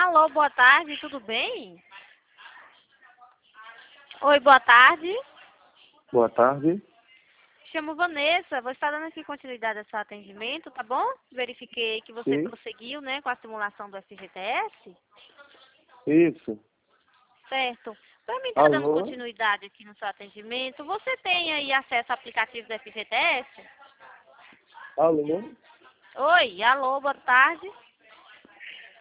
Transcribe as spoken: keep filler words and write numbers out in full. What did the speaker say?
Alô, boa tarde, tudo bem? Oi, boa tarde. Boa tarde. Chamo Vanessa, vou estar dando aqui continuidade ao seu atendimento, tá bom? Verifiquei que você Sim, prosseguiu, né, com a simulação do F G T S. isso. Certo. Para mim estar dando Alô? continuidade aqui no seu atendimento, você tem aí acesso ao aplicativo do F G T S? Alô? Oi, alô, boa tarde.